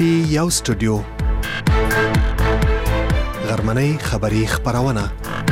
پی یو سټوډیو غرمنۍ خبری خبرونه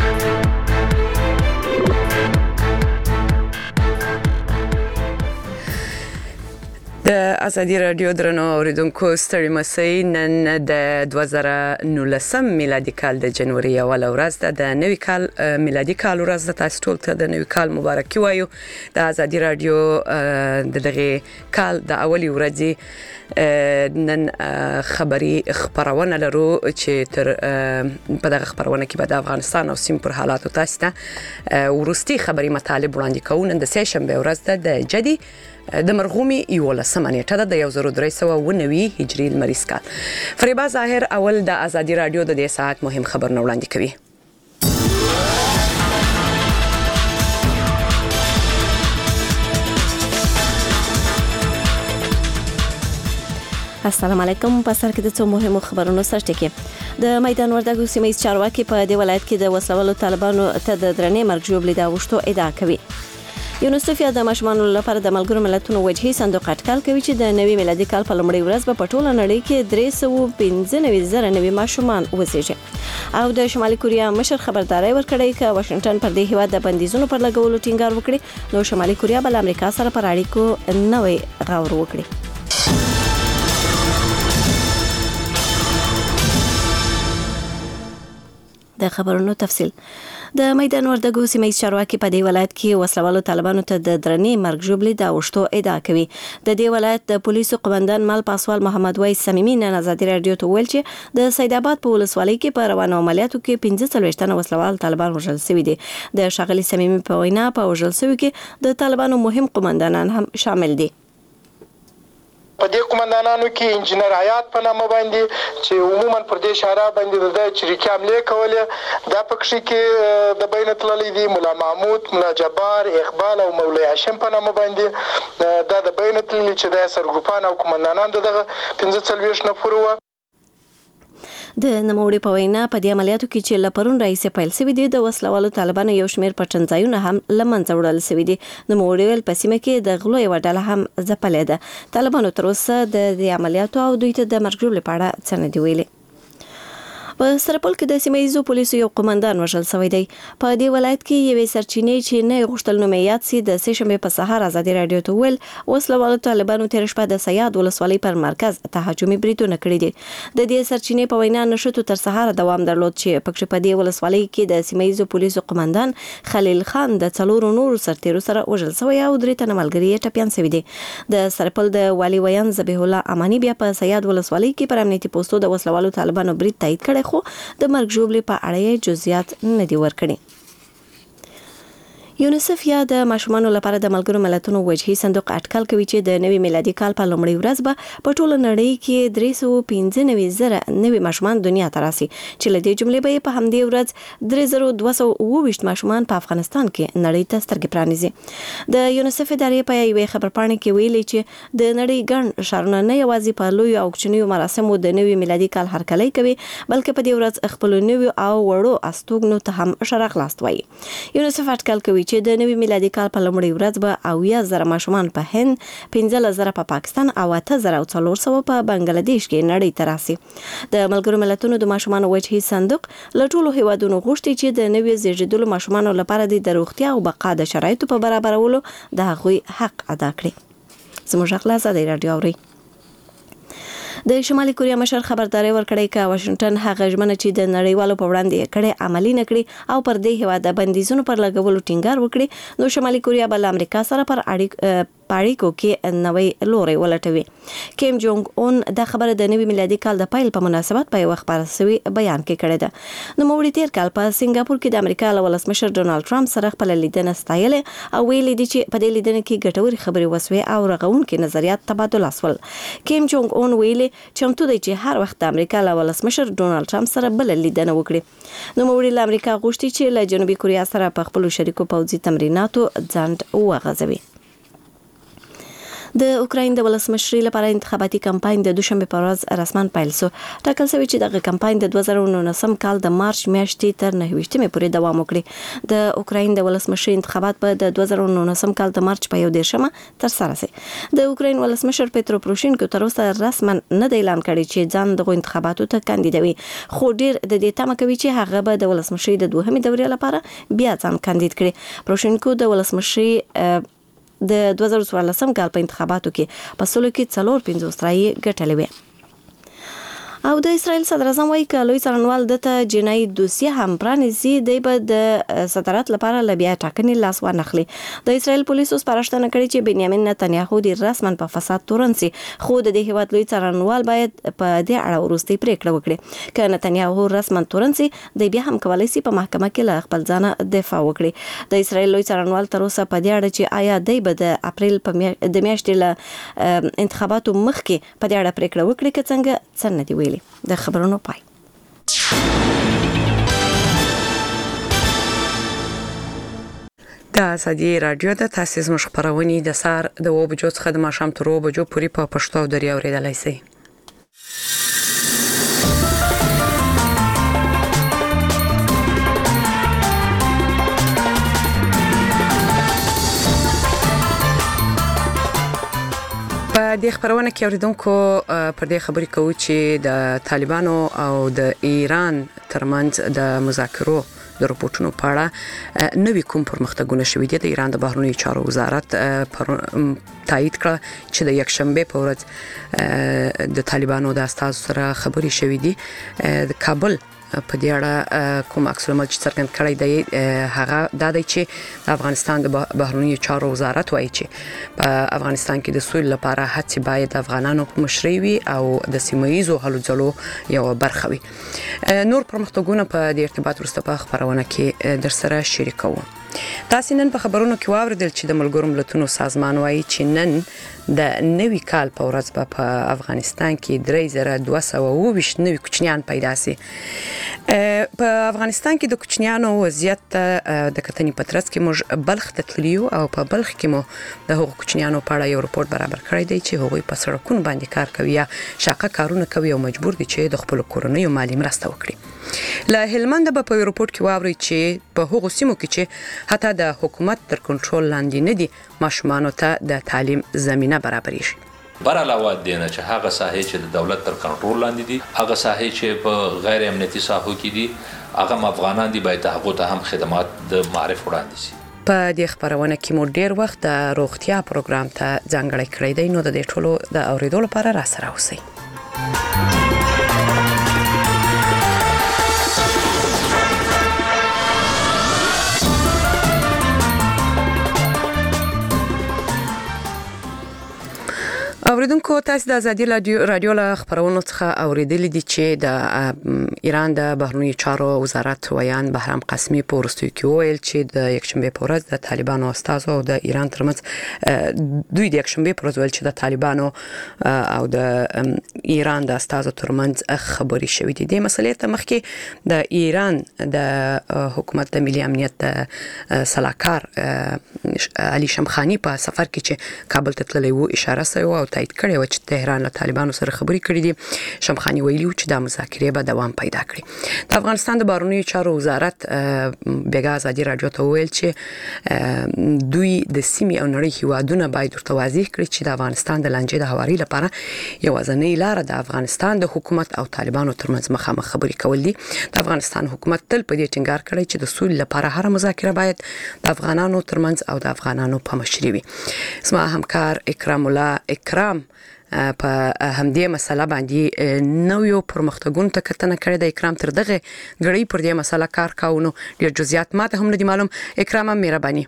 د ازادي رادیو درنو اوریدونکو ستړي مسئ نن د 2019 میلادي کال د جنوري اول ورځ د نوي کال میلادي کال ورځ د تاسو ټول ته د نوي کال مبارکي وایو د ازادي رادیو دغه کال د اولی ورځې نن خبری خبرونه لرو چې تر په دغه خبرونه کې به د افغانستان او سیمې پر حالاتو تاسو ته ورستي خبري مطالب وړاندې کوو نن د سه شنبه ورځ د جدي د مرغومي 11 نیټه د 1390 هجری لمریز کال. فریبا ظاهر اول د ازادي رادیو د دې ساعت مهم خبرونه وړاندې کوي. السلام علیکم. په سر کې د څو مهمو خبرونو سره ټکی د میدان وردګو سیمې چارواکي په دې ولایت کې د وسلوالو طالبانو ته د درنې مرګ ژوبلې دا وشتو ادعا کوي. یونیسف د ماشومانو لپاره د ملګرو ملتونو وجهي صندوق اټکل کوي چې د نوي میلادي کال په لومړۍ ورځ په ټوله نړۍ کې 395,000 نوي ماشومان وزیږي. او د شمالي کوریا مشر خبرداري ورکړی چې واشنگټن پر دې هیواد د بندیزونو پر لګولو ټینګار وکړي نو شمالي کوریا بل امریکا سره پر اړیکو نوې غور وکړي. د خبرونو تفصیل د میدان وردګو سیمې چارواکي په دې ولایت کې وسلوالو طالبانو ته د درنې مرګ ژوبلې د اوشتو ادعا کوي. د دې ولایت د پولیسو قومندان مال پاسوال محمد وای صمیمي نن ازادي رادیو ته ویل چې د سید آباد په ولسوالۍ کې په روانو عملیاتو کې 45 تنه وسلوال طالبان وژل شوي دي. د شاغلي صمیمي په وینا په وژل شوي کې د طالبانو مهم قومندانان هم شامل دي. په دې قومندانانو کې انجنیر حیات په نامه باندې چې عموما پر دې اشاره باندې د چریکي حمله کولې دا پکې کې د بین تللي دي مولا محمود، مولا جبار، اقبال او مولوی هاشم په نامه باندې دا د بین تللي چې د سرګروپان او قومندانان دغه 15 نفر وو. د نوموړي په وینا په دې عملیاتو کې چې لپرون رئیس پیل سوي دي د وسلوالو طالبانو یو شمېر پټنځایونه هم لمنځه وړل سوي دي. نوموړي ویل په سیمه کې د غلو یو ډله هم ځپلې ده. طالبانو تر اوسه د دې عملیاتو او دوی ته د مرګ ژوبلې په اړه څه نه دی ویلي. په سرپل کې د سیمایي پولیسو یو قومندان وژل شوی دی. په دې ولایت کې یوې سرچینې چې نه غوښتل نوم یاد سي د سه شنبه په سهار ازادي رادیو ته ویل وسلوالو طالبانو تیر شپه د سیاد ولسوالۍ پر مرکز تهاجمي بریدونه کړی دي. د دې سرچینې په وینا نشټو تر سهار دوام درلود چې پکې په دې ولسوالۍ کې د سیمایي پولیسو قومندان خلیل خان د څلورو نورو سرتیرو سره وژل شوی او درې تنه ملګري ټپيان شوی دي. د سرپل د والي ویان ذبیح الله امانی بیا په سیاد ولسوالۍ کې پر امنیتي پوسټو د وسلوالو طالبانو برید تایید کړي خو د مرګ ژوبلې په اړه جزئیات نه دي ورکړي. یونیسف یا د ماشومانو لپاره د ملګرو ملتونو وجهي صندوق اټکل کوي چې د نوي میلادي کال په لومړۍ ورځ به په ټوله نړۍ کې 395,000 نوي ماشومان دنیا ته راسي چې له دې جملې به په همدې ورځ 3220 ماشومان په افغانستان کې نړۍ ته سترګې پرانیزي. د یونیسف ادارې په یوې خبرپاڼه کې ویلي چې د نړۍ ګڼ ښارونه نه یوازې په لوی او کوچنیو مراسمو د نوي میلادي کال هرکلی کوي بلکې په دې ورځ خپل نوي او وړو استوګنو ته هم اشاره خلاص وایي. یونیسف اټکل کوي چې د نوي میلادي کال په لومړۍ ورځ به 80,000 ماشومان په هند، 15,000 په پاکستان او 8,400 په بنگلاديش کې نړۍ ته راسي. د ملګرو ملتونو د ماشومان وجهي صندوق له ټولو هیوادونو غوښتي چې د نوي زیږیدلو ماشومانو لپاره د روغتیا او بقا د شرایطو په برابرولو د هغوی حق ادا کړي. زموږ خلاص ازادي رادیو اوري. د شمالي کوریا مشر خبرداري ورکړی چې واشنگټن هغه ژمنه چې د نړیوالو په وړاندې کړي عملی نکړي او پر دې هیواد د بندیزونو پر لګولو ټینګار وکړي نو شمالي کوریا بل امریکا سره پر اړیکو کې نوې لوري ولټوي. کیم جونګ اون د خبره د نوي میلادي کال د پیل په مناسبت په یو خبرسوي بیان کې کړی ده. نو موږ تیر کال په سنگاپور کې د امریکا ولسمشر ډونالد ټرمپ سره خپل لیدنه ستایله او ویلي دي چې په دې لیدنه کې ګټوري خبري وسوي او رغونکي نظریات تبادله شول. کیم جونګ اون ویلي چمتو دی چې هر وخت د امریکا ولسمشر ډونالد ټرمپ سره بل لیدنه وکړي. نو موږ له امریکا غوښتي چې له جنوبي کوریا سره په خپل شریکو پوځي تمریناتو ځان وغځوي. د اوکراین د ولسمشرۍ لپاره انتخاباتي کمپاین د دوشنبه په ورځ رسماً پیل شو. ټاکل شوی چې دغه کمپاین د 2019 کال د مارچ میاشتې تر 29مې پورې دوام وکړي. د اوکراین د ولسمشرۍ انتخابات په د 2019 کال د مارچ په 1 تر سره شي. د اوکراین ولسمشر پیترو پروشینکو تر اوسه رسماً نه دی اعلان کړی چې ځان دغه انتخاباتو ته کاندیدوي، خو ډیر د دې تمه کوي چې هغه به د ولسمشرۍ د دوهمې دورې لپاره بیا ځان کاندید کړي. پروشینکو د ولسمشرۍ د 2014 کال په انتخاباتو کې په سلو کې 450 رایې ګټلې وې. او د اسرائیل صدر اعظم وايي چې لوی څارنوال دته جنایي دوسیه هم پرانیزي دی به د صدارت لپاره لبیا ټاکنې لاس ونخلي. د اسرائیل پولیسو سپارښتنه کړې چې بنیامین نتنیاهو د رسمن په فساد تورن سي، خو د دې هیواد لوی څارنوال باید په دې اړه وروستي پریکړه وکړي. که نتنیاهو رسمن تورن سي دی بیا هم کولای سي په محکمه کې له خپل ځانه دفاع وکړي. د اسرائیل لوی څارنوال تر اوسه په دې اړه چې آیا دی به د اپریل په د میاشتې له انتخاباتو مخکې په دې اړه پریکړه وکړي که څنګه نه دی ویلي. د خبرونو پای. د ازادي رادیو د تاسیس مش خبرونه د سار د 2 بجو څخه د ماښام تر 2 بجو پورې په پښتو دریا اوریدلای شئ. په دې خبرونه کې اوریدونکو پر دې خبرې کوي چې د طالبانو او د ایران ترمنځ د مذاکرو د رپورټونو په اړه نوې کوم پرمختګونه شوي دي. د ایران د بهرنیو چارو وزارت تایید کړ چې د یکشنبه په ورځ د طالبانو د استازو سره خبرې شوې دي. د کابل په دې اړه کوم عکس العمل چې څرګند کړی دی هغه د دې چې د افغانستان د بهرنیو چارو وزارت وایي چې په افغانستان کې د سولې لپاره هڅې باید افغانانو په مشرۍ وي او د سیمه‌ییزو هلو ځلو یو برخه وي. نور پرمختګونه په دې ارتباط وروسته په خبرونه کې در سره شریکو. تاسو نن په خبرونو کې واوریدل چې د ملګرو ملتونو سازمان وایي چې نن د نوي کال په ورځ په افغانستان کې 3222 نوي کوچنیان پیدا سي. په افغانستان کې د کوچنیانو وضعیت د کتنې په ترڅ کې موږ بلخ ته تللیو او په بلخ کې مو د هغو کوچنیانو په اړه یو رپورت برابر کړی دی چې هغوی په سړکونو باندې کار کوي یا شاقه کارونه کوي او مجبور دي چې د خپل کورنیو مالي مرسته وکړي. له هلمند په رپورت کې واوري چې په هغو سیمو کې چې حتی د حکومت تر کنټرول لاندې نه دي ماشومانو ته د تعلیم زمينه برابرې شي. بر علاوه دینه چې هغه ساحې چې د دولت تر کنټرول لاندې دي، هغه ساحې چې په غیر امنیتي ساحو کې دي، هغه افغانان دي باید هغه ته هم خدمات د معرف وړاندې شي. په دې خبرونه کې مو ډیر وخت د روغتیا پروګرام ته ځانګړی کړی دی، نو د دې ټولو د اوریدو لپاره را سره اوسئ. اوریدونکو تاسو د ازادي رادیو له خبرونو څخه اوریدل دي چې د ایران د بهرنیو چارو وزارت ویان بهرام قاسمي په ورستیو کې ویل چې د یکشنبه په ورځ د طالبانو استازو او د ایران ترمنځ دوی د یکشنبه په ورځ ویل چې د طالبانو او د ایران د استازو ترمنځ خبرې شوې دي. د مسلې ته مخکې د ایران د حکومت د ملي امنیت صلاحکار علي شمخانی په سفر کې چې کابل ته تللی وو اشاره شوی او تایید کړی و چې تهران له طالبانو سره خبرې کړې دي. شمخانی ویلي چې د مذاکرې به دوام پیدا کړي. د افغانستان د بهرنیو چارو وزارت بیګا ازادي رادیو ته ویل چې دوی د سیمې او نړۍ هیوادونه باید ورته واضح کړي چې د افغانستان د لانجې د هواري لپاره یوازینۍ لار د افغانستان د حکومت او طالبانو ترمنځ مخامخ خبرې کول دي. د افغانستان حکومت تل په دې ټینګار کړی چې د سولې لپاره هر مذاکره باید د افغانانو ترمنځ او د افغانانو په مشرۍ وي. زما همکار اکرام الله اکرام په همدې مسله باندې نویو پرمختګونو ته کتنه کړې ده. اکرام تر دغه غړي پر دې مسله کار کاونو ډیر جزئیات ماته هم نه دي معلوم. اکرام مهرباني.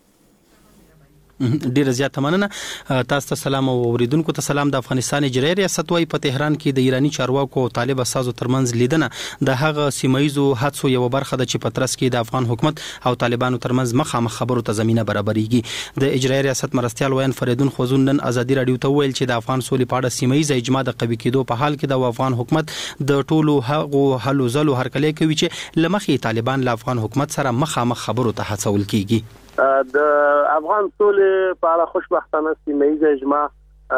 ډیر زیات مننه. تاسو ته سلام او اوریدونکو ته سلام. د افغانستان اجرایي ریاست وايي په تهران کې د ایرانی چارواکو او طالب اساسو ترمنځ لیدنه د هغه سیمایزو حادثو یو برخه ده چې په ترڅ کې د افغان حکومت او طالبانو ترمنځ مخامخ خبرو ته زمينه برابرېږي. د اجرایي ریاست مرستيال وین فریدون خوزون نن ازادي رادیو ته ویل چې د افغان سولې په اړه سیمایي اجماع د قوی کېدو په حال کې د افغان حکومت د ټولو هغو هلو ځلو هرکلی کوي چې لمخې طالبان له افغان حکومت سره مخامخ خبرو ته هڅول کیږي. د افغان سولې په اړه خوشبختانه سیمه اجماع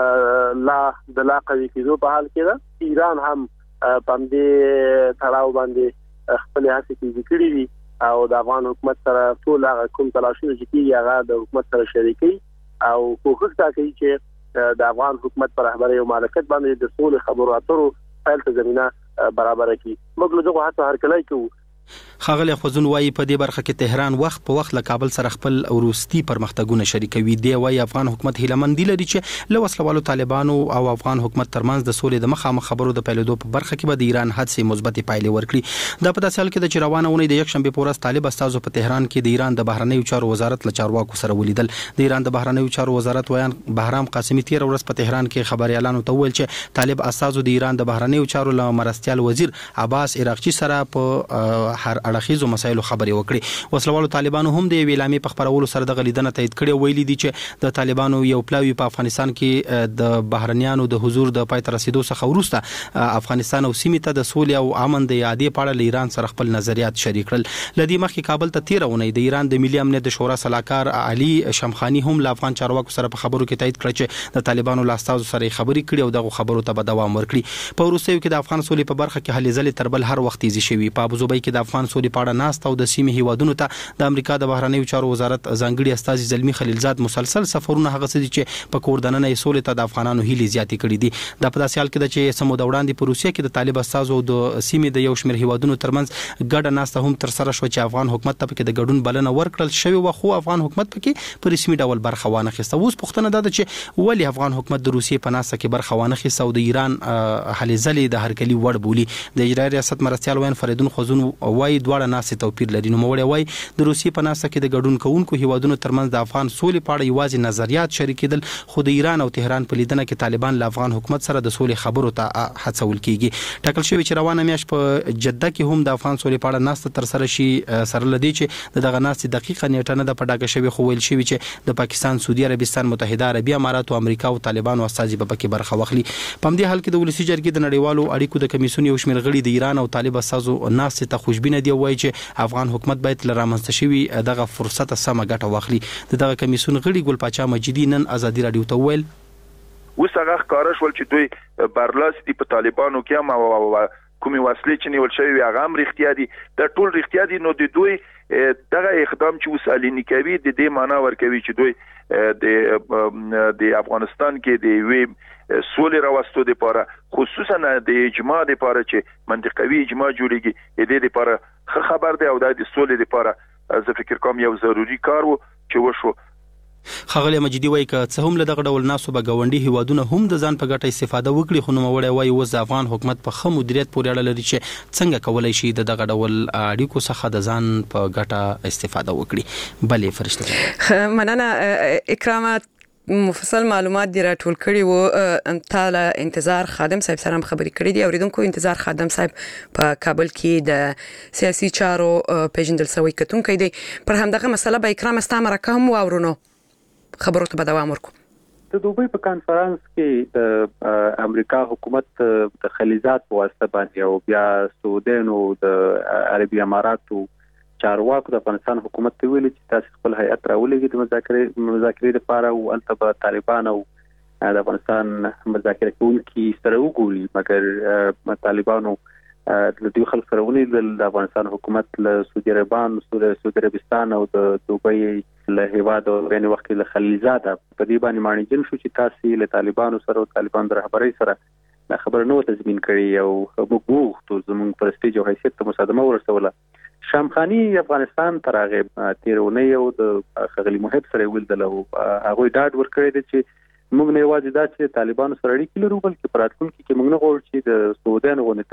لا قوي کېدو په حال کې ده. ایران هم په دې تړاو باندې خپل هڅې کوي کړې دي او د افغان حکومت سره ټول هغه کوم تلاشونه چې کیږي هغه د حکومت سره شریکي او کوښښ کوي چې د افغان حکومت پر رهبرۍ او مالکیت باندې د سولې خبرو اترو پیل ته زمينه برابر کړي. موږ له دغه هڅو هرکلی کوو. خاغلی خوځون وایي په دې برخه کې تهران وخت په وخت له کابل سره خپل وروستي پرمختګونه شریکوي. دی وایي افغان حکومت هیلمند لري چې له وسلوالو طالبانو او افغان حکومت ترمنځ د سولې د مخامخ خبرو د پیلېدو په برخه کې به د ایران هڅې مثبت پایلې ورکړي. دا په داسې حال کې د روانه ونې د یکشنبه په ورځ طالب استازو په تهران کې د ایران د بهرنیو چارو وزارت له چارواکو سره ولیدل. د ایران د بهرنیو چارو وزارت ویان بهرام قاسمي تیر ورځ په تهران کې خبريالانو ته ویل چې طالب استازو د ایران د بهرنیو چارو له مرستيال وزیر عباس عراقچي سره په هر اړخیزو مسایلو خبرې وکړي. وسلوالو طالبانو هم د ویلامي په خبرولو سره د غلیدنه تایید کړي ویلي دي چې د طالبانو یو پلاوی په افغانستان کې د بهرنیانو د حضور د پای ته رسیدو څخه وروسته افغانستان او سیمه ته د سولې او امن د یادې په اړه ایران سره خپل نظریات شریک کړل. لدی مخکې کابل ته تیرونه د ایران د ملي امنیت شورا صلاحکار علي شمخاني هم له افغان چارواکو سره په خبرو کې تایید کړ چې د طالبانو لاستازو سره خبرې کړي او دغه خبرو ته به دوام ورکړي. په وروستیو کې د افغان سولې په برخه کې هلې ځلې تربل هر وخت تیزی شوی. په ابوظبي کې د افغان سولې په اړه ناست او د سیمه هیوادونو ته د امریکا د بهرنیو چارو وزارت ځانګړي استاذ زلمی خلیلزاد مسلسل سفرونه هغه څه چې په کوردننه سولې ته د افغانانو هیلې زیاتې کړې دي. د په داسې حال کې چې سمو د وړاندې په روسیه کې د طالب استاذ او د سیمه د یو شمېر هیوادونو ترمنځ ګډه ناسته هم تر سره شو چې افغان حکومت ته کې د ګډون بلنه ورکړل شوی و خو افغان حکومت پکې په رسمي ډول برخه وانه خسته. اوس پوښتنه ده چې ولی افغان حکومت د روسیې په ناسته کې برخه وانه خسته او د ایران هلې ځلې د هرکلی وړ بولی. د اجرایي ریاست مرستيال وین فریدون خوزون وایي دواړه ناسته توپیر لري. نو موړی وایي د روسیې په ناسته کې د ګډون کوونکو هیوادونو ترمنځ د افغان سولې په اړه یوازې نظریات شریکېدل خو د ایران او تهران په لیدنه کې طالبان له افغان حکومت سره د سولې خبرو ته هڅول کیږي. ټاکل شوی چې روانه میاشت په جده کې هم د افغان سولې په اړه ناسته تر سره شي سره لدی چې دغه ناسته دقیقه نیټه نه د پډاګه شوی خو ویل شوی چې د پاکستان، سعودي عربستان، متحده عربی امارات او امریکا او طالبانو استازي په کې برخه واخلي. په همدې حال کې د ولسی جرګې د نړیوالو اړیکو د کمیسیون یو شمېر غړي د ایران او طالب استازو ناسته ته خوشبینه دی وایي چې افغان حکومت باید لرامنځته شوی دغه فرصت سمه ګټه واخلي. دغه کمیسیون غړي ګل پاچا مجیدی نن ازادي رادیو ته ویل اوس هغه ښکارا شول چې دوی برلاس دي په طالبانو کې هم او کومي وسلې چې نیول شوی هغه هم رښتیا دي. دا ټول رښتیا دي. نو د دوی دغه اقدام چې اوس علي کوي د دې معنی ورکوي چې دوی د افغانستان کې د وی سولې راوستو لپاره خصوصا د اجماع لپاره چې منطقوي اجماع جوړیږي د دې لپاره خبر دی او د سولې لپاره زه فکر کوم یو ضروری کار وو چې وشو. خغلی مجیدی وایي که څه هم له دغه ډول ناسو به ګاونډي هیوادونه هم د ځان په ګټه استفاده وکړي خو نو وړي وایي اوس د افغان حکومت په خمو مدیریت پورې اړه لري چې څنګه کولای شي دغه ډول اړیکو څخه د ځان په ګټه استفاده وکړي. بلې فرشته مننه اکرامات مفصل معلومات دی راټول کړي وو. تعالی انتظار خادم صاحب سره خبرې کړې دي. اوریدونکو انتظار خادم صاحب په کابل کې د سیاسي چارو پیژندل شوی کتونکي دی. پر همدغه مسله به اکرام استامره کوم واورونو خبرو ته به دوام ورکو. د دوبۍ په کانفرنس کې د امریکا حکومت د خلیزات په واسطه باندې او بیا سعودیانو د عربي اماراتو چارواکو د افغانستان حکومت ته ویلي چې تاسو خپل هیئت راولېږئ د مذاکرې لپاره او البته به طالبان او د افغانستان مذاکره کوونکي سره وګوري. مګر طالبانو د دوی خلک سره ولیدل د افغانستان حکومت له سعودي عربستان او د دوبۍ له هیواد او بین وخت له خلیزات په دې باندې مانیجن شو چې تاسو له طالبانو سره او طالبان د رهبرۍ سره خبر نو تضمین کړي او موږ ته زموږ پرستیج او حیثیت ته مصادمه ورسوله. شامخانی افغانستان تر هغه تیرونه یو د خغلی محب سره ولیدل او هغه ډاډ ورکړی دی چې موږ نه یوازې دا چې طالبانو سره اړیکې لرو بلکې په راتلونکي کې موږ نه غواړو چې د سعودیانو غوندې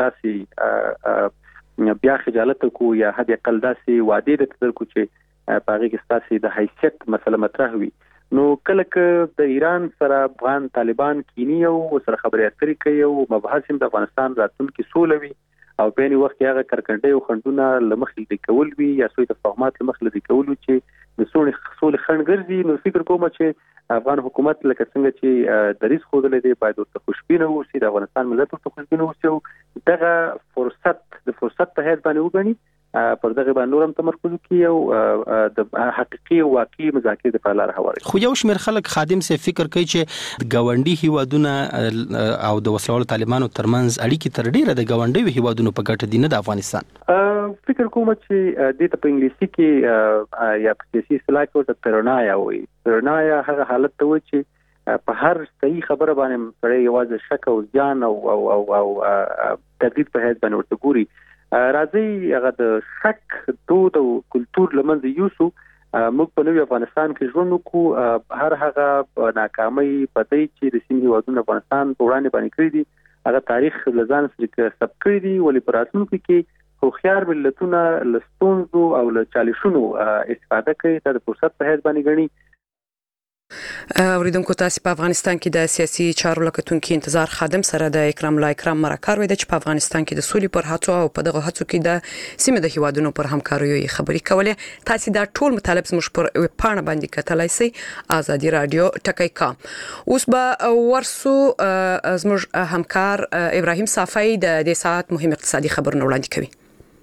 تاسې بیا خجالت کو یا حد اقل داسې وعدې درته درکړو چې په هغې کې ستاسې د حیثیت مسله مطرح وي. نو کله که د ایران سره افغان طالبان کینی او سره خبرې اترې کوي او مبحث هم د افغانستان راتلونکي سوله وي او په یوه وخت کې هغه کرکنډې او خنډونه له مخې لرې کول وي یا سوی تفاهمات له مخې لرې کول وي چې د سولې خنډ ګرځي. نو فکر کوم چې افغان حکومت لکه څنګه چې دریځ ښودلی دی باید ورته خوشبینه واوسي، د افغانستان ملت ورته خوشبینه واوسي او دغه فرصت په حیث باندې وګڼي پر دغه باندې نورم تمرکز کوي او د حقيقي او واقعي مذاکرې د لار هواري. خو یو شمېر خلک خادم سي فکر کوي چې ګاونډي هیوادونه او د وسلوالو طالبانو ترمنځ اړیکې تر ډیره د ګاونډي هیوادونو په ګټه دي نه د افغانستان. فکر کوم چې د ته په انګلیسي کې یا په سیاسي اصطلاح کې ورته پرانویا وایي. پرانویا هغه حالت ته وایي چې په هر صحیح خبره باندې سړی یوازې شک او ځان او تقلید په هیڅ باندې ورته ګوري. راځي هغه د شک دود او کلچر لمنځه یوسو. موږ په نوې افغانستان کې ژوند وکړو. هر هغه ناکامۍ پدې چې د سیمې هیوادونو افغانستان په وړاندې باندې کړی دي هغه تاریخ لزان سره ثبت کړی دي. ولې پر راتلونکي کې خوخيار ملتونه لستونزو او له چالشونو استفاده کوي د فرصت په هیڅ باندې غني. اوریدونکو تاسو په افغانستان کې د سیاسي چارو لکتونکو انتظار خادم سره د اکرام الله اکرام مرکه وید چې په افغانستان کې د سولې پر هڅو او په دغه هڅو کې د سیمې د هیوادونو پر همکاریو خبرې کولې. تاسو دا ټول مطالب زموږ پر پاڼه باندې کتلای شئ آزادي رادیو ټکی کام. اوس به ورسو زموږ همکار ابراهیم صافی د دې ساعت مهم اقتصادي خبرونه وړاندې کوي.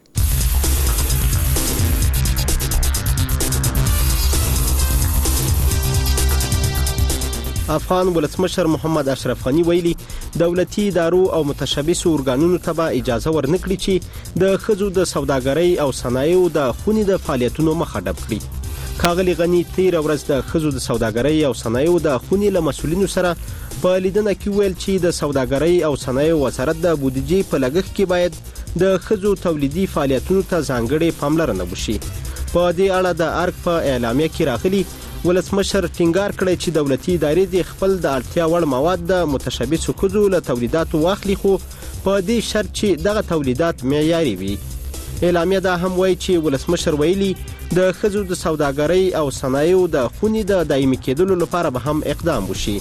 افغان ولسمشر محمد اشرف غنی ویلي دولتي ادارو او متشبث ارګانونو ته به اجازه ورنکړي چې د خزو د سوداګرۍ او صنایعو د خونې د فعالیتونو مخه ډب کړي. کاغلی غنی تیر ورځ د خزو د سوداګرۍ او صنایعو د خونې له مسولینو سره په لیدنه کې ویل چې د سوداګرۍ او صنایعو وزارت د بودیجې په لګښت کې باید د خزو تولیدي فعالیتونو ته ځانګړې پاملرنه وشي. په دې اړه د ارګ په اعلامیه کې راغلي ولسمشر ټینګار کړی چې دولتي ادارې د خپل د اړتیا وړ مواد د متشبثو خزو له تولیداتو واخلي خو په دې شرط چې دغه تولیدات معیاري وي. اعلامیه دا هم وایي چې ولسمشر ویلي د خزو د سوداګرۍ او صنایعو د خونې د دایمي کېدلو لپاره به هم اقدام وشي.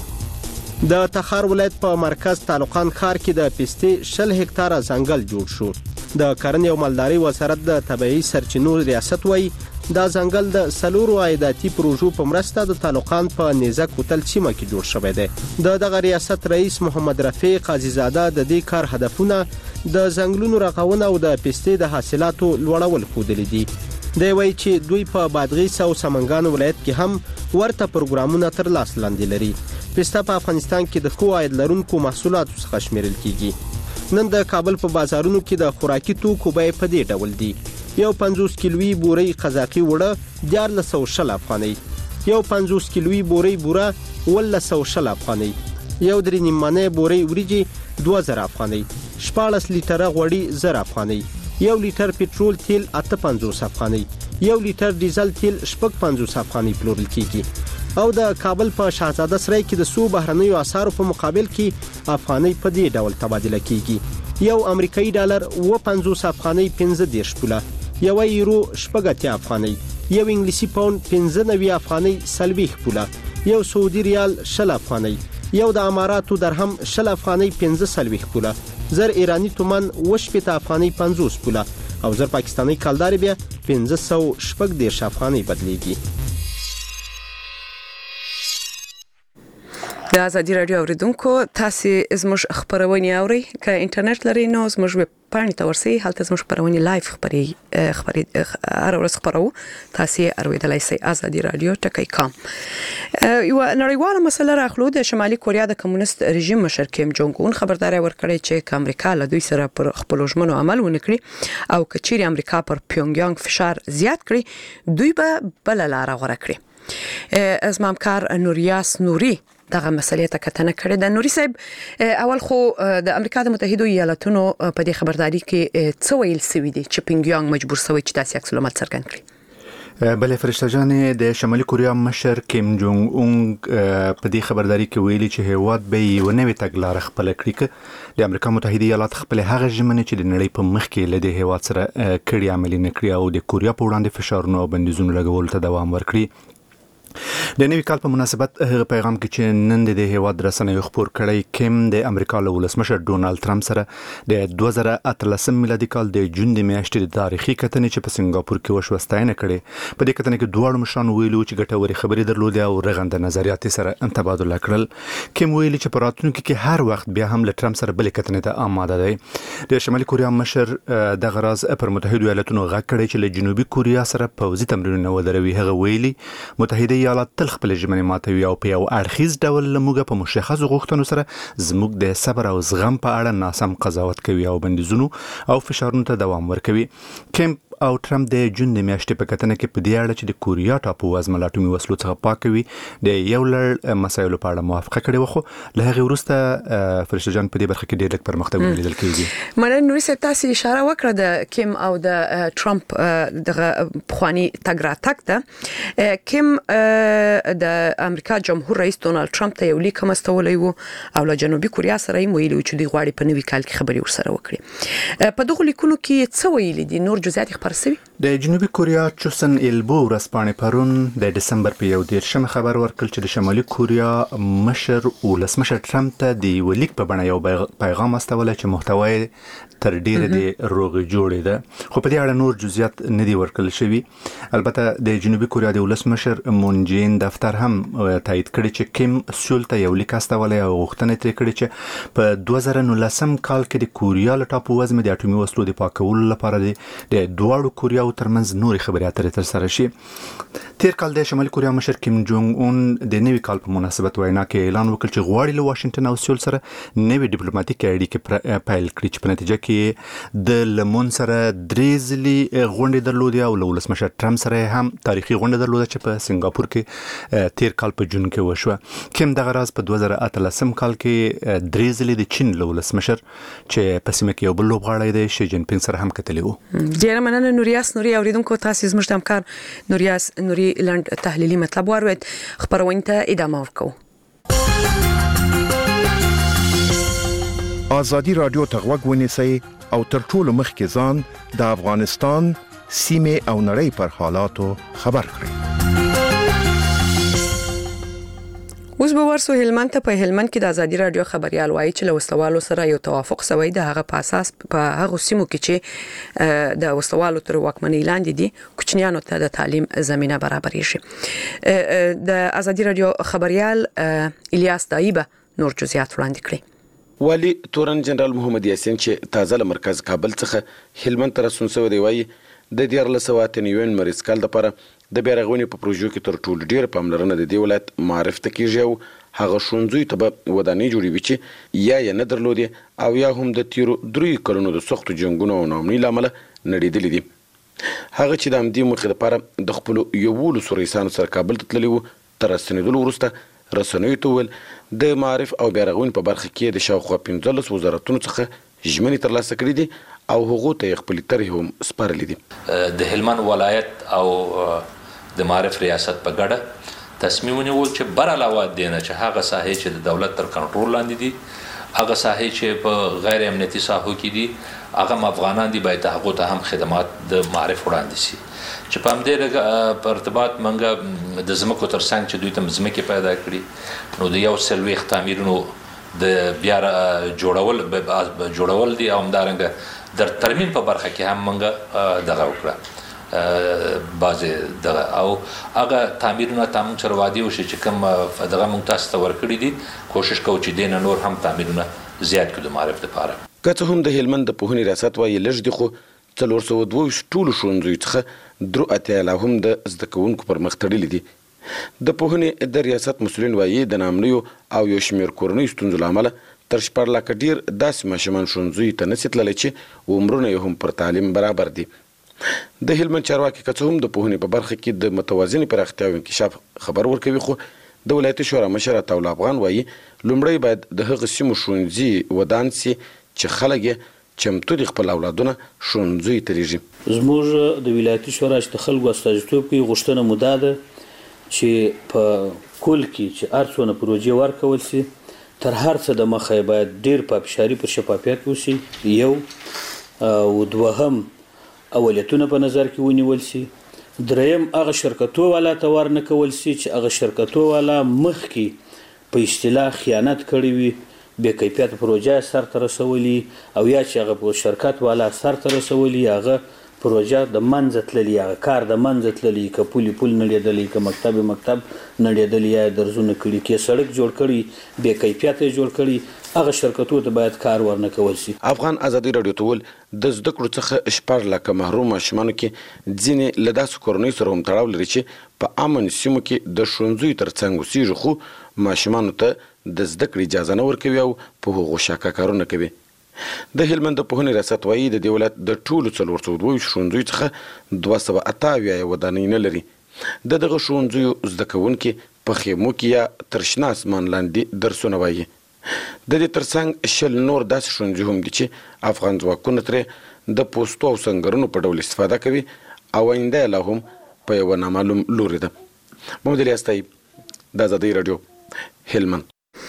د تخار ولایت په مرکز تعلقان ښار کې د پستې 10 هکتاره ځنګل جوړ شو. د کرنې او مالدارۍ وزارت د طبیعي سرچینو ریاست وایي دا ځنګل د سلورو عایداتي پروژو په مرسته د تعلقان په نیزه کوتل سیمه کې جوړ شوی دی. دغه ریاست رئیس محمد رفیع قاضي زاده د دې کار هدفونه د ځنګلونو رغونه او د پستې د حاصلاتو لوړول ښودلي دي. دی وایي چې دوی په بادغیس او سمنګان ولایت کې هم ورته پروګرامونه تر لاس لاندې لري. پسته په افغانستان کې د ښه عاید لرونکو محصولاتو څخه شمیرل کیږي. نن د کابل په بازارونو کې د خوراکي توکو بیې په دې ډول دي: یو 50 کیلویی بوري قزاقي وړه 1400 افغانۍ، یو 50 کیلویی بوري بوره 1200 افغانۍ، یو 3 نیمانه بوري وریجې 2000 افغانۍ، 14 لیټره غوړي 1000 افغانۍ، یو لیټر پټرول تیل 58 افغانۍ، یو لیټر ډیزل تیل 55 افغانۍ پلورل کیږي. او د کابل په شاهزاده سرای کې د سو بهرنیو اسعارو په مقابل کې افغانۍ په دې ډول تبادله کیږي: یو امریکایي ډالر 50 افغانۍ 15 پوله، یو یورو 80 افغانۍ، یو انګلیسي پاوند 95 افغانۍ 40 پوله، یو سعودي ریال 60 افغانۍ، یو د اماراتو درهم 60 افغانۍ 15 پوله، زر ایرانی تومان 80 افغانۍ 50 پوله او زر پاکستانی کلدار بیا 510 افغانۍ بدلیږي. د آزادي رادیو اوریدونکو تاسو زموږ خبرونه اورئ. که انټرنیټ لرئ نو زموږ ویب پاڼې ته ورسئ، هلته زموږ خبرونه لایف خبرې هر ورځ خبرو، تاسو اوریدلای شئ. آزادي رادیو ټکی کام. یو نړیواله مسله راخلو د شمالي کوریا د کمونیست رژیم مشر کیم جونګ اون خبرداري ورکړی چې امریکا له دوی سره پر خپل ژمنو عمل ونکړي او کچيري امریکا پر پیونګیانګ فشار زیات کړي دوی به بل لار غوړه کړي. از مامکار نوریاس نوري دغه مسلې ته کتنه کړې ده. نوري صاحب، اول خو د امریکا د متحده ایالاتونو په دې خبرداري کې څه ویل سوي دي چې پیونګیانګ مجبور سوی چې تاسو عکس العمل څرګند کړي؟ بلې فرشته جانې د شمالي کوریا مشر کیم جونګ اون په دې خبرداري کې ویلي چې هیواد به یو نوې تګلارې خپل کړي د امریکا متحده ایالات خپل هغه ژمنې چې د نړۍ په مخ کې له دې هیواد سره کړي عملي نکړي او د کوریا په وړاندې فشارونو او بندیزونو لګولو ته دوام ورکړي. د نوي کال په مناسبت هغه پیغام کې چې نن د هیواد رسنیو خبر کړی کیم د امریکا له ولسمشر ډونالد ټرمپ سره د 2013 میلادي کال د جون د میاشتې د تاریخي کتنې چې په سنگاپور کې وشو ستاینه کړې. په دې کتنې کې دواړو مشرانو ویلو چې ګټورې خبرې درلودې او رغنده نظریات سره تبادله کړل. کیم ویلي چې په راتلونکي کې هر وخت بیا هم له ټرمپ سره بلې کتنې ته آماده دی. د شمالي کوریا مشر د غراز پر متحده ایالاتونو غږ کړی چې له جنوبي کوریا سره پوځي تمرینونه ودروي. هغه ویلي متحده ایالات تل خپل ژمنې ماتوي او په یو اړخیز ډول لموږه په مشخصو غوښتنو سره زموږ د صبر او زغم په اړه ناسم قضاوت کوي او بندیزونو او فشارونو ته دوام ورکوي. کیمپ او ټرمپ د جون د میاشتې په کتنه کې په دې اړه چې د کوریا ټاپو وزمه له اټومي وسلو څخه پاکوي د یو لړ مسایلو په اړه موافقه کړې وه، خو له هغې وروسته فرشته جان په دې برخه کې ډېر لږ پرمختګ لیدل کېږي. مننه نوري صاحب، تاسو اشاره وکړه د کیم او د ټرمپ دغه پخوانی تګ راتګ ته. کیم د امریکا جمهور رئیس ډونالد ټرمپ ته یو لیک هم استولی و او له جنوبي کوریا سره یې ویلي چې دوی غواړي په نوي کال کې خبرې ورسره وکړي. په دغو لیکونو کې څه ویلي دي؟ نور جزئیات خبر سوي؟ د جنوبي کوریا چوسن ایلبو ورځپاڼې پرون د ډسمبر په 1 خبر ورکړ چې د شمالي کوریا مشر ولسمشر ټرمپ ته د یو لیک په بڼه یو پیغام استولی چې محتوی تر ډیره د روغې جوړې ده، خو په دې اړه نور جزئیات نه دي ورکړل شوي. البته د جنوبي کوریا د ولسمشر مون جین دفتر هم تایید کړی چې کیم سول ته یو لیک استولی او غوښتنه ترې کړې چې په 2019 کال کې د کوریا له ټاپو وزمې د اټومي وسلو د پاکولو لپاره د دواړو کوریاو ترمنځ نورې خبرې اترې ترسره شي. تیر کال د شمالي کوریا مشر کیم جونګ اون د نوي کال په مناسبت وینا کې اعلان وکړ چې غواړي له واشنگټن او سول سره نوې ډیپلوماټیکې اړیکې پیل کړي چې په نتیجه کې د لمون سره درې ځلې غونډې درلودې او له ولسمشر ټرمپ سره هم تاریخي غونډه درلوده چې په سنگاپور کې تیر کال په جون کې وشوه. کیم دغه راز په 2013 کال کې درې ځلې د چین له ولسمشر چې په سیمه کې یو بل لوبغاړی دی شي جین پینګ سره هم کتلی وو. ډیره مننه نوریاس نوري اوریدونکو، تاسو زموږ د همکار نوریاس نوري لند تحلیلي مطلب واورید. خبرونه ته ادامه ورکوو. آزادی رادیو ته غوږ ونیسئ او تر ټولو مخکې ځان د افغانستان سیمې او نړۍ پر حالاتو خبر کړئ. اوس به ورسو هلمند ته. په هلمند کې د آزادي رادیو خبريال وایي چې له وسلوالو سره یو توافق شوی د هغه په اساس په هغه سیمو کې چې د وسلوالو تر واکمنۍ لاندې دي کوچنیانو ته د تعلیم زمينه برابرېږي. د آزادي رادیو خبريال الیاس دایبه نور جزئیات وړاندې کړي. والی تورن جنرال محمد یاسین چې تازه له مرکز کابل څخه هلمند ته راستون شوی دی وایي د 1499 مریض کال لپاره د بیارغونې په پروژو کې تر ټولو ډیر پاملرنه د دې ولایت معرف ته کیږي او هغه ښوونځیو ته به ودانۍ جوړوي چې یا یې نه درلودې او یا هم د تیرو 3 کلونو د سختو جنګونو او ناامنۍ له امله نړېدلي دي. هغه چې د همدې موخې لپاره د خپلو 11 رئیسانو سره کابل ته تللي وو، تر راستنېدلو وروسته رسنیو ته وویل د معرف او بیارغونې په برخه کې د شاوخوا 15 وزارتونو څخه ژمنې ترلاسه کړي دي او هغو ته یې خپلې طرحې هم سپارلې دي. د هلمند ولایت او د معرف ریاست په ګډه تصمیم ونیول چې بر علاوه دینه چې هغه ساحې چې د دولت تر کنټرول لاندې دي، هغه ساحې چې په غیر امنیتي ساحو کې دي، هغه افغانان دي باید هغه ته هم خدمات د معرف وړاندې شي. چې په همدې په ارتباط منګه د زمکو تر څنګ چې دوی ته زمکې پیدا کړي نو د یو سلويخ تعمیرونو د بیا جوړول دي او همدارنګه در ترمیم په برخه کې هم منګه دغه وکړه بعضې دغه او هغه تعمیرونه تامون سره وادي وشي چې کوم دغه موږ تاسو ته ورکړي دي. کوشش کوو چې دین نور هم تعمیرونه زیات کړو د معرف لپاره. که څه هم د هلمند د پوهنې ریاست وایي لږ دي، خو 422 ټولو ښوونځیو څخه 83 لا هم د زده کوونکو پر مخ تړلي دي. د پوهنې د ریاست مسؤلین وایي د ناامنیو او یو شمېر کورنیو ستونزو له امله تر 14 لکه ډیر داسې ماشومان ښوونځیو ته نشي تللی چې عمرونه یې هم پر تعلیم برابر دي. د هلمند چارواکي که څه هم د پوهنې په برخه کې د متوازنې پراختیا او انکشاف خبر ورکوي، خو د ولایتي شورا مشر عطاالله افغان وایي لومړی باید د هغه سیمو ښوونځي ودان سي چې خلک یې چمتو دي خپل اولادونه ښوونځیو ته لېږي. زموږ د ولایتي شورا چې د خلکو استازیتوب کوي غوښتنه مو دا ده چې په کل کې چې هر څونه پروژې ورکول سي تر هر څه د مخه باید ډېر پاپشاري پر شفافیت وشي. یو او دوهم اولیتونه په نظر کې ونیول سي. دریم هغه شرکتو والا ته ورنه کول سي چې هغه شرکتو والا مخکې په اصطلاح خیانت کړی وي، بې کیفیت پروژه سرته رسولي، او یا چې هغه شرکت والا سرته رسولي هغه پروژه د منځه تللي، هغه کار د منځه تللي، که پول نړېدلی، که مکتب نړېدلی، یا درزونه کړي، که سړک جوړ کړي بې کیفیته یې جوړ کړي، هغه شرکتو ته باید کار ورنه کول سي. افغان ازادي راډیو ته ول د زده کړو څخه 14 محروم ماشومانو کې ځینې له داسې کورنیو سره هم تړاو لري چې په امن سیمو کې د ښوونځیو ترڅنګ اوسېږي، خو ماشومانو ته د زده کړې اجازه نه ورکوي او په هغو شاکه کارونه کوي. د هلمند د پوهنې ریاست وایي د دې ولایت د ټولو 422 ښوونځیو څخه 228 ودانۍ نه لري. د دغه ښوونځیو زده کوونکي په خیمو کې یا تر شنه اسمان لاندې درسونه وایي. د دې ترڅنګ 10 نور داسې ښوونځي هم دي چې افغان ځواکونه ترې د پوستو او سنګرونو په ډول استفاده کوي او آینده لا هم په یوه نامعلوم لوري ده. محمد الیاس طیب، د ازادۍ راډیو، هلمند.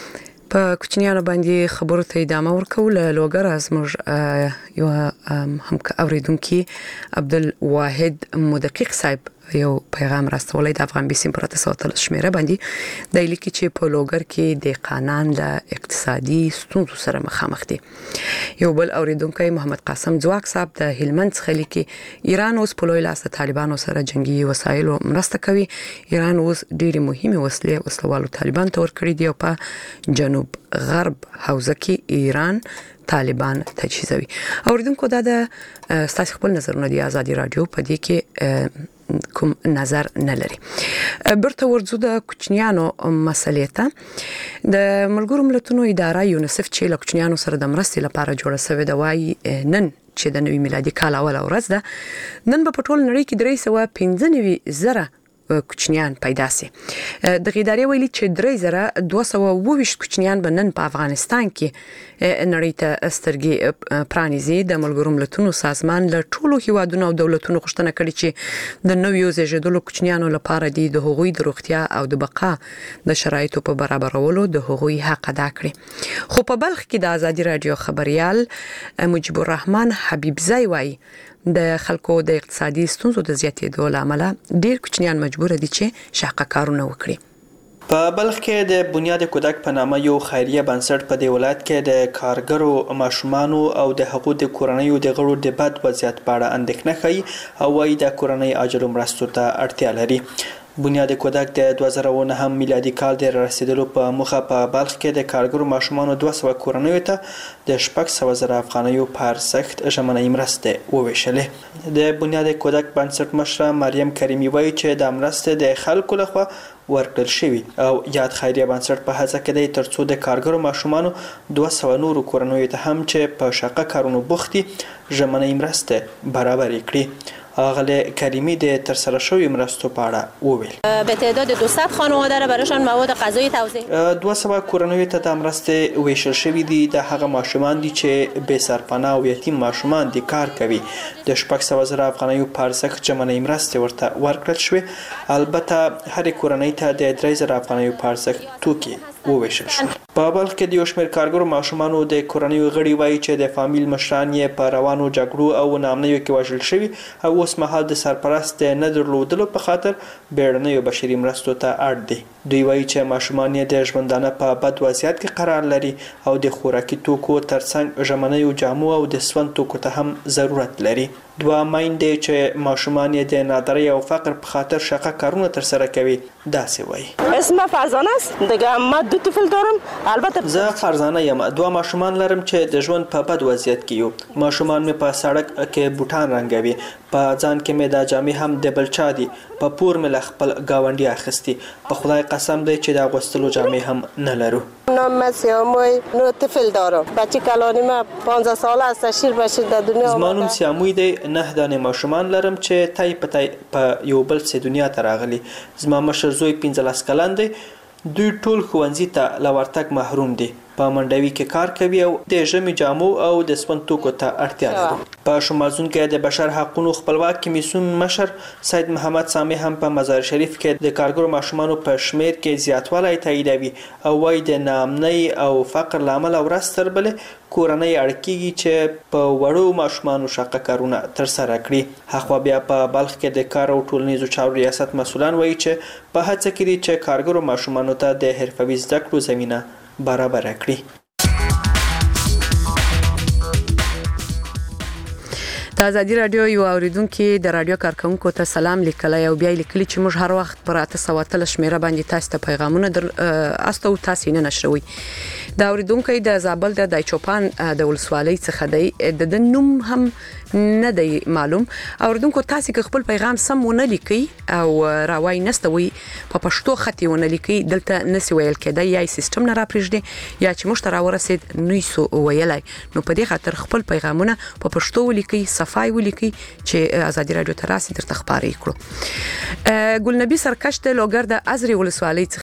په کوچنیانو باندې خبرو ته ادامه ورکول لوګر زموږ یو اوریدونکي عبدالواحد مدقق صاحب یو پیغام راستولی د افغان بیسیم پر 900 شمیره باندې د لیکي چې په لوګر کې د قانون له اقتصادي ستونزو سره مخامخ دي. یو بل اوریدونکي محمد قاسم ځواک صاحب د هلمند څخه لیکي ایران اوس په لوی لاس طالبانو سره جنگي وسایل مرسته کوي. ایران اوس ډېری مهمه وسلوالو طالبان ته ورکړي دي او په جنوب غرب حوزه کې ایران طالبان تجهیزوي. اوریدونکو دا د ستاسو خپل نظرونه دی ازادي رادیو په دې کې کوم نظر نه لري. برته ورځو د کوچنیانو مسلې ته د ملګرو ملتونو اداره یونیسف چې له کوچنیانو سره د مرستې لپاره جوړه شوې ده وایي نن چې د نوي میلادي کال اوله ورځ ده، نن په ټول نړۍ کې 395,000 کوچنیان پیدا سي. د ادارې ویلي چې 3220 کوچنیان به نن په افغانستان کې نړۍ ته سترګې پرانیزي. د ملګرو ملتونو سازمان له ټولو هیوادونو او دولتونو غوښتنه کړې چې د نویو زیږیدلو کوچنیانو لپاره د هغوی د روغتیا او د بقا د شرایطو په برابرولو د هغوی حق ادا کړي. خو په بلخ کې د ازادي رادیو خبريال مجيب الرحمن حبیبزی وایي د خلکو د اقتصادي ستونزو د زیاتېدو لامل ډېر کوچنیان مجبور دي چې شاقه کارونه وکړي. په بلخ کې د بنیاد کودک په نامه یو خیریه بنسټ په دې ولایت کې د کارګرو ماشومانو او د هغو د کورنیو د غړو د بد وضعیت په اړه اندېښنه ښیي او وايي د کورنۍ اجرو مرستو ته اړتیا لري. بنیاد کودک د 2009 میلادي کال د رسیدلو په مخه په بلخ کې د کارګرو ماشومانو 200 کورنیو ته د 600,000 افغانیو په ارزښت ژمنۍ مرستې وویشلې. د بنیاد کودک بنسټ مشره مریم کریمي وایي چې د مرستې د خلکو لخوا ورکړل شوی او یاد خیریه بنسټ په هڅه کې دی ترڅو د کارګرو ماشومانو 200 نورو کورنیو ته هم چې په شاقه کارونو بوخت دي ژمنۍ مرستې برابر کړي. آقای کریمی د ترسره شوی مرستو په اړه وویل به تعداد 200 خانواده را برایشان مواد غذایی توزیع 200 کورنیو ته د مرستې ویشل شوی دي. د هغه ماشومان دي چې بې سرپناه او یتیم ماشومان دي کار کوي. د 600,000 افغانیو په ارزښت ژمنۍ مرستې ورته ورکړل شوې. البته هر کورنۍ ته د 3000 افغانیو په ارزښت توکي وویشل شو. په بلخ کې د یو شمېر کارګرو ماشومانو د کورنیو غړي وایي چې د فامیل مشران یې په روانو جګړو او نامنیو کې وژل شوي او اوس مهال د سرپرست د نه درلودلو په خاطر بیړنیو بشري مرستو ته اړ دي. دوی وایي چې ماشومان یې د ژوندانه په بد وضعیت کې قرار لري او د خوراکي توکو ترڅنګ ژمنیو جامو او د سون توکو ته هم ضرورت لري. دوه میندې چې ماشومان یې د نادرۍ او فقر په خاطر شاقه کارونه ترسره کوي داسې وایي. اسم فرزانه است دیگه ما 2 طفل دارم. البته زه فرزانه یم. 2 ماشومان لرم چې د ژوند په بد وضعیت کې یو. ماشومان مې په سړک کې بوټان رنګوي. په ځان کې مې د جامې هم د بلچا دي. په پور مې خپل گاونډي اخستي. په خدای قسم دی چې د اغوستلو جامې هم نه لرو. نام سیاموی 9 طفل دارم. بچه کلانی ما 15 ساله است. شیر بشیر در دنیا آمده. زما نوم سیاموی دی. 9 دانې ماشومان لرم چې تای په تای په یو بل څه دنیا ته راغلي. زما مشر زوی 15 کلن دی. دوی ټول ښوونځي ته له ورتګ محروم دي. په منډوي کې کار کوي او د ژمي جامو او د سپن توکو ته اړتیا لري. په شمالزون کې د بشر حقوقو خپلواک کمیسیون مشر سید محمد سامي هم په مزار شریف کې د کارګرو ماشومانو په شمیر کې زیاتوالی تاییدوي او وايي د ناامنۍ او فقر لامل ورځ تر بلې کورنۍ اړکیږي چې په وړو ماشومانو شقه کارونه تر سره کړي. هغه بیا په بلخ کې د کار او ټولنیزو چارو ریاست مسولان وایي چې په هڅه کې دي چې کارګرو ماشومانو ته د حرفوي زده کړو زمینه برابر کړي. د ازادي رادیو یو اوریدونکو د رادیو کارکونکو ته سلام لیکلی او بیا لیکلی چې موږ هر وخت پر 800 شمیره باندې تاسو ته پیغامونه استو تاسو نه نشروي. د اوریدونکو د زابل د دایچوپان د ولسوالۍ څخه دی د نوم هم نه دی معلوم. اوریدونکو تاسو که خپل پیغام سم ونه لیکي او راوای نستوي په پښتو خط ونه لیکي دلته نسی ویل کېدای یا سیستم نه راپرېږدي یا چې مشترا ورسید نو سو ویلای. نو په دې خاطر خپل پیغامونه په پښتو ولیکي صفای ولیکي چې ازادي رادیو ته راسي درته خبرې کړو. ګلنبي سرکش د لوګر د ازري ولسوالۍ